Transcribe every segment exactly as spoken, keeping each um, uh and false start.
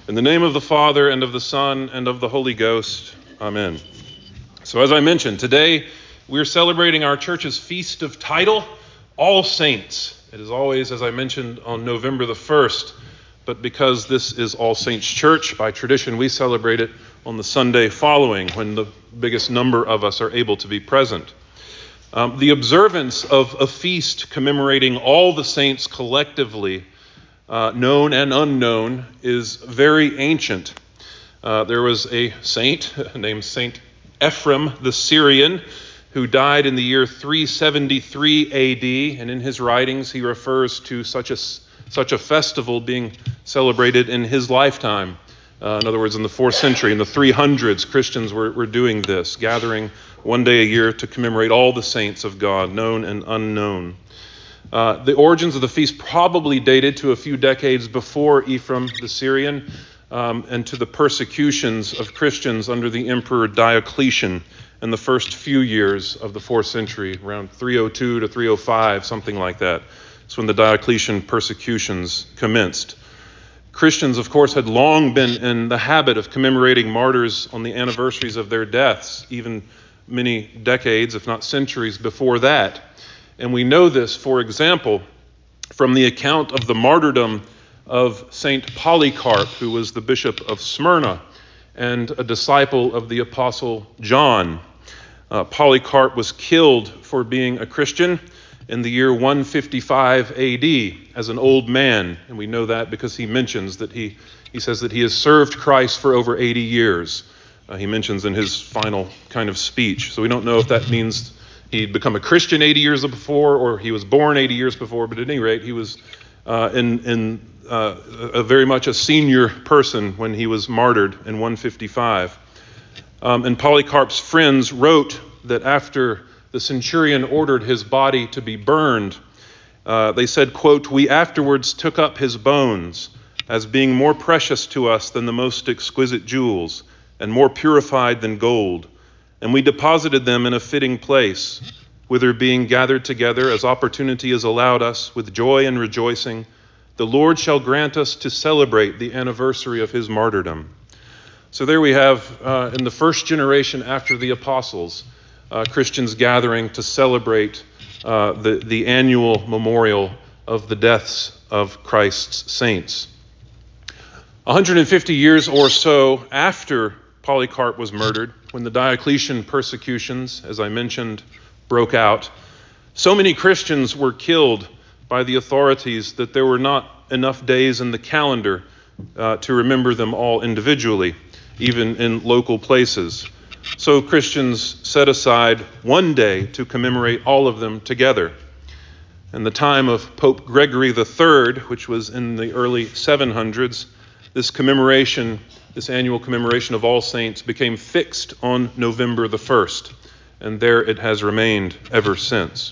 In the name of the Father, and of the Son, and of the Holy Ghost. Amen. So as I mentioned, today we're celebrating our church's feast of title, All Saints. It is always, as I mentioned, on November the first, but because this is All Saints Church, by tradition we celebrate it on the Sunday following, when the biggest number of us are able to be present. Um, the observance of a feast commemorating all the saints collectively, Uh, known and unknown, is very ancient. Uh, there was a saint named Saint Ephrem the Syrian who died in the year three seventy-three A D, and in his writings he refers to such a, such a festival being celebrated in his lifetime. Uh, in other words, in the fourth century, in the three hundreds, Christians were, were doing this, gathering one day a year to commemorate all the saints of God, known and unknown. Uh, the origins of the feast probably dated to a few decades before Ephrem the Syrian um, and to the persecutions of Christians under the Emperor Diocletian in the first few years of the fourth century, around three oh two to three oh five, something like that. It's when the Diocletian persecutions commenced. Christians, of course, had long been in the habit of commemorating martyrs on the anniversaries of their deaths, even many decades, if not centuries, before that. And we know this, for example, from the account of the martyrdom of Saint Polycarp, who was the bishop of Smyrna and a disciple of the apostle John. Uh, Polycarp was killed for being a Christian in the year one fifty-five A D as an old man. And we know that because he mentions that he, he says that he has served Christ for over eighty years. Uh, he mentions in his final kind of speech. So we don't know if that means he'd become a Christian eighty years before, or he was born eighty years before, but at any rate, he was uh, in, in uh, a very much a senior person when he was martyred in one fifty-five. Um, and Polycarp's friends wrote that after the centurion ordered his body to be burned, uh, they said, quote, "We afterwards took up his bones as being more precious to us than the most exquisite jewels, and more purified than gold. And we deposited them in a fitting place, whither being gathered together as opportunity is allowed us with joy and rejoicing, the Lord shall grant us to celebrate the anniversary of his martyrdom." So there we have, uh, in the first generation after the apostles, uh, Christians gathering to celebrate uh, the, the annual memorial of the deaths of Christ's saints. one hundred fifty years or so after Polycarp was murdered, when the Diocletian persecutions, as I mentioned, broke out, so many Christians were killed by the authorities that there were not enough days in the calendar uh, to remember them all individually, even in local places. So Christians set aside one day to commemorate all of them together. In the time of Pope Gregory the Third, which was in the early seven hundreds, this commemoration This annual commemoration of All Saints became fixed on November the first, and there it has remained ever since.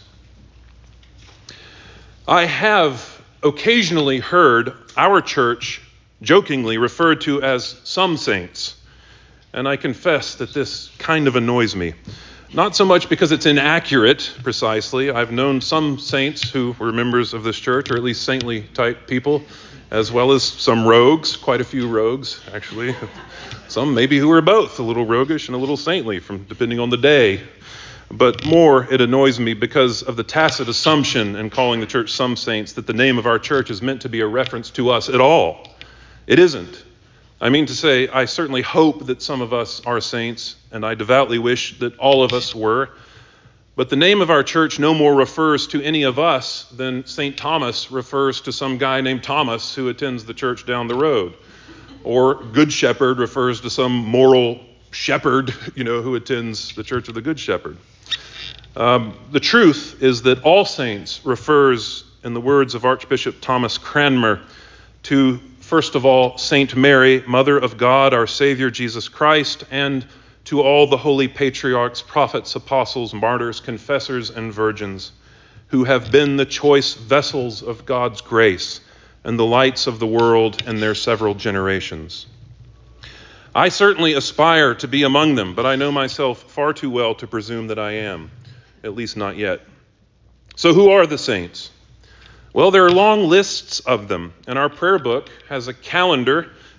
I have occasionally heard our church jokingly referred to as some saints, and I confess that this kind of annoys me. Not so much because it's inaccurate, precisely. I've known some saints who were members of this church, or at least saintly type people, as well as some rogues, quite a few rogues, actually. Some maybe who are both, a little roguish and a little saintly, from depending on the day. But more, it annoys me because of the tacit assumption in calling the church some saints that the name of our church is meant to be a reference to us at all. It isn't. I mean to say, I certainly hope that some of us are saints, and I devoutly wish that all of us were. But the name of our church no more refers to any of us than Saint Thomas refers to some guy named Thomas who attends the church down the road. Or Good Shepherd refers to some moral shepherd, you know, who attends the Church of the Good Shepherd. Um, the truth is that All Saints refers, in the words of Archbishop Thomas Cranmer, to, first of all, Saint Mary, Mother of God, our Savior Jesus Christ, and to all the holy patriarchs, prophets, apostles, martyrs, confessors, and virgins, who have been the choice vessels of God's grace and the lights of the world in their several generations. I certainly aspire to be among them, but I know myself far too well to presume that I am, at least not yet. So who are the saints? Well, there are long lists of them, and our prayer book has a calendar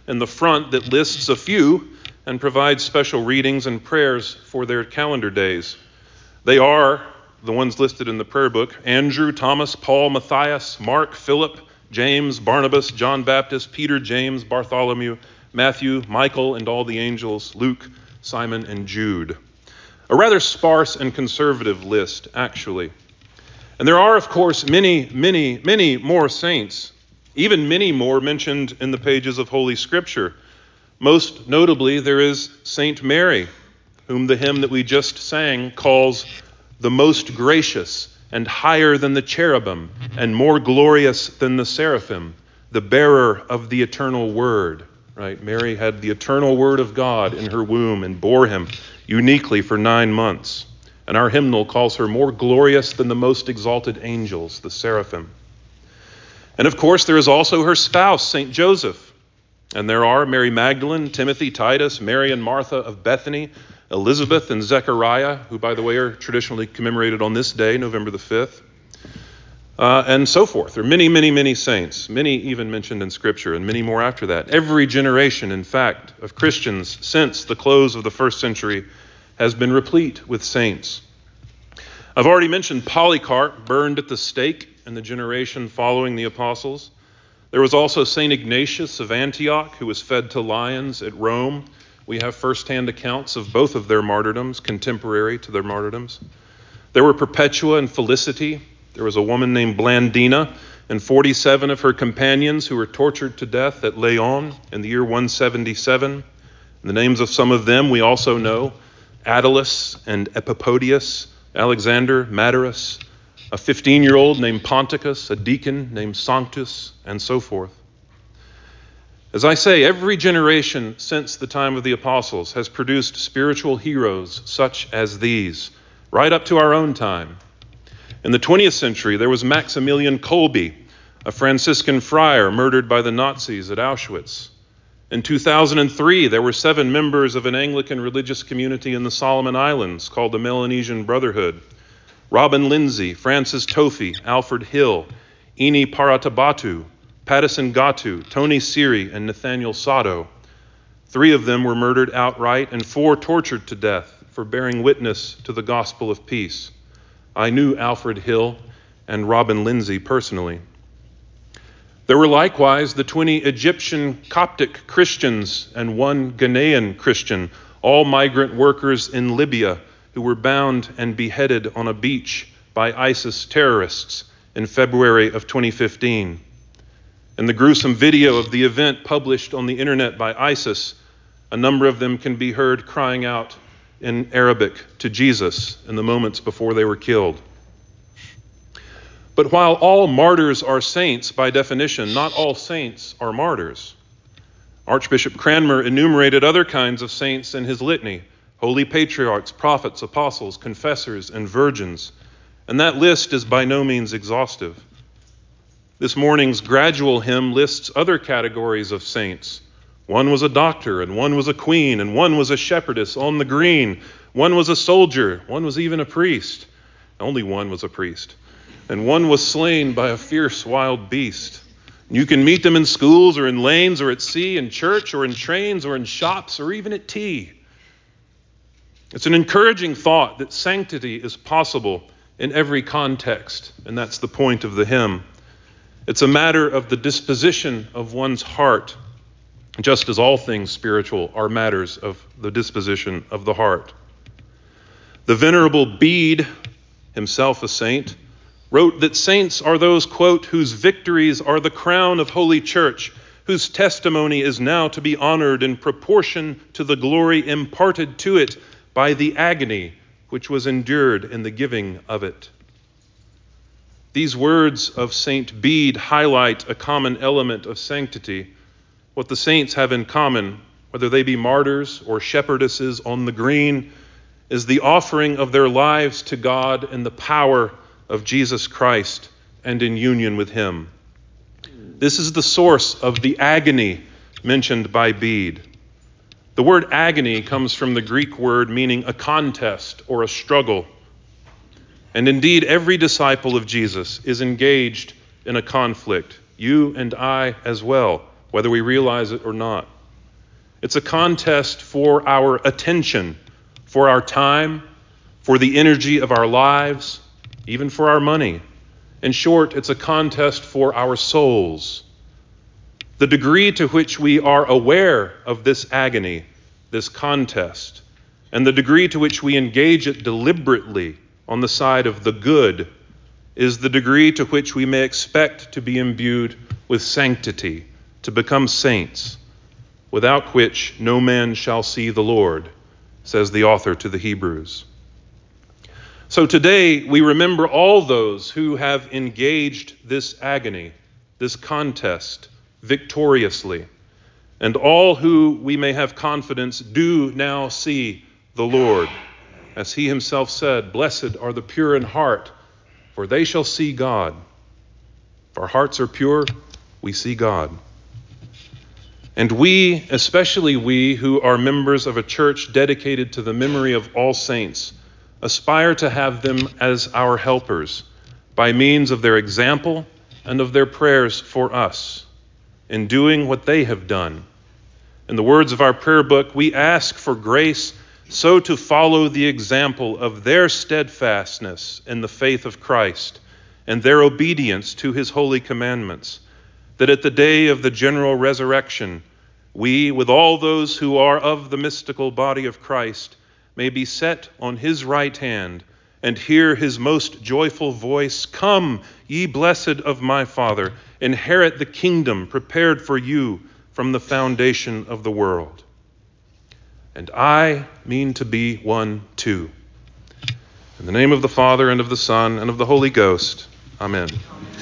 in the front that lists a few and provides special readings and prayers for their calendar days. They are the ones listed in the prayer book: Andrew, Thomas, Paul, Matthias, Mark, Philip, James, Barnabas, John Baptist, Peter, James, Bartholomew, Matthew, Michael, and all the angels, Luke, Simon, and Jude. A rather sparse and conservative list, actually. And there are, of course, many, many, many more saints, even many more mentioned in the pages of Holy Scripture. Most notably, there is Saint Mary, whom the hymn that we just sang calls the most gracious and higher than the cherubim and more glorious than the seraphim, the bearer of the eternal word. Right? Mary had the eternal word of God in her womb and bore him uniquely for nine months. And our hymnal calls her more glorious than the most exalted angels, the seraphim. And of course, there is also her spouse, Saint Joseph. And there are Mary Magdalene, Timothy, Titus, Mary and Martha of Bethany, Elizabeth and Zechariah, who, by the way, are traditionally commemorated on this day, November the fifth, uh, and so forth. There are many, many, many saints, many even mentioned in Scripture, and many more after that. Every generation, in fact, of Christians since the close of the first century has been replete with saints. I've already mentioned Polycarp, burned at the stake in the generation following the apostles. There was also Saint Ignatius of Antioch, who was fed to lions at Rome. We have first-hand accounts of both of their martyrdoms, contemporary to their martyrdoms. There were Perpetua and Felicity. There was a woman named Blandina and forty-seven of her companions who were tortured to death at Leon in the year one seventy-seven. The names of some of them we also know: Attalus and Epipodius, Alexander, Madarus, a fifteen-year-old named Ponticus, a deacon named Sanctus, and so forth. As I say, every generation since the time of the apostles has produced spiritual heroes such as these, right up to our own time. In the twentieth century, there was Maximilian Kolbe, a Franciscan friar murdered by the Nazis at Auschwitz. In two thousand three, there were seven members of an Anglican religious community in the Solomon Islands called the Melanesian Brotherhood: Robin Lindsay, Francis Tofy, Alfred Hill, Ini Paratabatu, Patterson Gatu, Tony Siri, and Nathaniel Sato. Three of them were murdered outright and four tortured to death for bearing witness to the gospel of peace. I knew Alfred Hill and Robin Lindsay personally. There were likewise the twenty Egyptian Coptic Christians and one Ghanaian Christian, all migrant workers in Libya, who were bound and beheaded on a beach by ISIS terrorists in February of twenty fifteen. In the gruesome video of the event published on the internet by ISIS, a number of them can be heard crying out in Arabic to Jesus in the moments before they were killed. But while all martyrs are saints by definition, not all saints are martyrs. Archbishop Cranmer enumerated other kinds of saints in his litany: holy patriarchs, prophets, apostles, confessors, and virgins. And that list is by no means exhaustive. This morning's gradual hymn lists other categories of saints. One was a doctor, and one was a queen, and one was a shepherdess on the green. One was a soldier, one was even a priest. Only one was a priest. And one was slain by a fierce wild beast. You can meet them in schools or in lanes or at sea, in church or in trains or in shops or even at tea. It's an encouraging thought that sanctity is possible in every context, and that's the point of the hymn. It's a matter of the disposition of one's heart, just as all things spiritual are matters of the disposition of the heart. The Venerable Bede, himself a saint, wrote that saints are those, quote, whose victories are the crown of Holy Church, whose testimony is now to be honored in proportion to the glory imparted to it by the agony which was endured in the giving of it. These words of Saint Bede highlight a common element of sanctity. What the saints have in common, whether they be martyrs or shepherdesses on the green, is the offering of their lives to God in the power of Jesus Christ and in union with him. This is the source of the agony mentioned by Bede. The word agony comes from the Greek word meaning a contest or a struggle. And indeed, every disciple of Jesus is engaged in a conflict, you and I as well, whether we realize it or not. It's a contest for our attention, for our time, for the energy of our lives, even for our money. In short, it's a contest for our souls. The degree to which we are aware of this agony, this contest, and the degree to which we engage it deliberately on the side of the good is the degree to which we may expect to be imbued with sanctity, to become saints, without which no man shall see the Lord, says the author to the Hebrews. So today we remember all those who have engaged this agony, this contest, victoriously, and all who, we may have confidence, do now see the Lord. As he himself said, "Blessed are the pure in heart, for they shall see God." If our hearts are pure, we see God. And we, especially we who are members of a church dedicated to the memory of all saints, aspire to have them as our helpers by means of their example and of their prayers for us in doing what they have done. In the words of our prayer book, we ask for grace so to follow the example of their steadfastness in the faith of Christ and their obedience to his holy commandments, that at the day of the general resurrection, we, with all those who are of the mystical body of Christ, may be set on his right hand and hear his most joyful voice, "Come, ye blessed of my Father, inherit the kingdom prepared for you from the foundation of the world." And I mean to be one too. In the name of the Father, and of the Son, and of the Holy Ghost, amen.